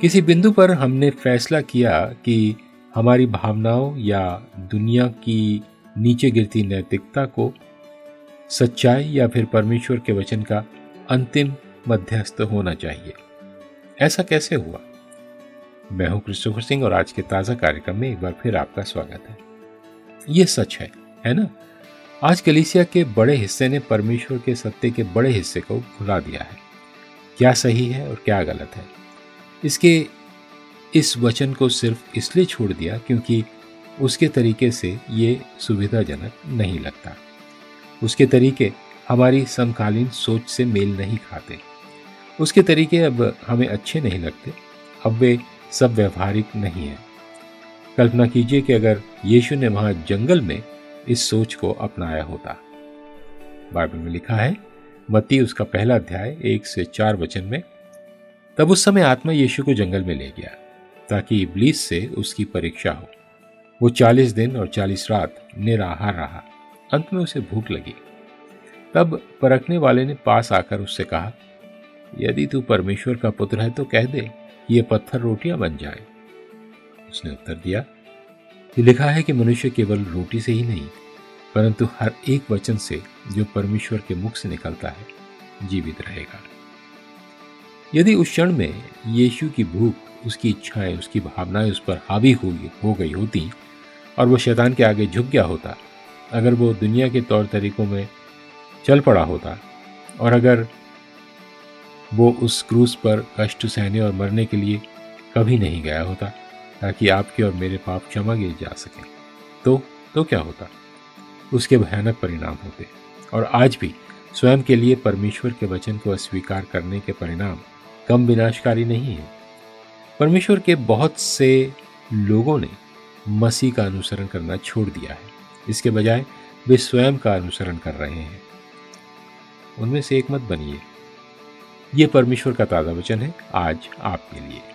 किसी बिंदु पर हमने फैसला किया कि हमारी भावनाओं या दुनिया की नीचे गिरती नैतिकता को सच्चाई या फिर परमेश्वर के वचन का अंतिम मध्यस्थ होना चाहिए। ऐसा कैसे हुआ? मैं हूं क्रिस्टोफर सिंह और आज के ताजा कार्यक्रम में एक बार फिर आपका स्वागत है। ये सच है ना? आज कलीसिया के बड़े हिस्से ने परमेश्वर के सत्य के बड़े हिस्से को भुला दिया है। क्या सही है और क्या गलत है, इसके इस वचन को सिर्फ इसलिए छोड़ दिया क्योंकि उसके तरीके से ये सुविधाजनक नहीं लगता। उसके तरीके हमारी समकालीन सोच से मेल नहीं खाते। उसके तरीके अब हमें अच्छे नहीं लगते। अब वे सब व्यवहारिक नहीं है। कल्पना कीजिए कि अगर यीशु ने वहां जंगल में इस सोच को अपनाया होता। बाइबल में लिखा है, मत्ती उसका पहला अध्याय 1 से 4 वचन में, तब उस समय आत्मा यीशु को जंगल में ले गया ताकि इब्लीस से उसकी परीक्षा हो। वो 40 दिन और 40 रात निराहार रहा। अंत में उसे भूख लगी। तब परखने वाले ने पास आकर उससे कहा, यदि तू परमेश्वर का पुत्र है तो कह दे कि ये पत्थर रोटियां बन जाए। उसने उत्तर दिया, ये लिखा है कि मनुष्य केवल रोटी से ही नहीं परंतु हर एक वचन से जो परमेश्वर के मुख से निकलता है जीवित रहेगा। यदि उस क्षण में यीशु की भूख, उसकी इच्छाएं, उसकी भावनाएं उस पर हावी हो गई होती और वो शैतान के आगे झुक गया होता, अगर वो दुनिया के तौर तरीकों में चल पड़ा होता और अगर वो उस क्रूस पर कष्ट सहने और मरने के लिए कभी नहीं गया होता ताकि आपके और मेरे पाप क्षमा किए जा सकें, तो क्या होता? उसके भयानक परिणाम होते। और आज भी स्वयं के लिए परमेश्वर के वचन को अस्वीकार करने के परिणाम कम विनाशकारी नहीं है। परमेश्वर के बहुत से लोगों ने मसीह का अनुसरण करना छोड़ दिया है। इसके बजाय वे स्वयं का अनुसरण कर रहे हैं। उनमें से एक मत बनिए। ये परमेश्वर का ताजा वचन है आज आपके लिए।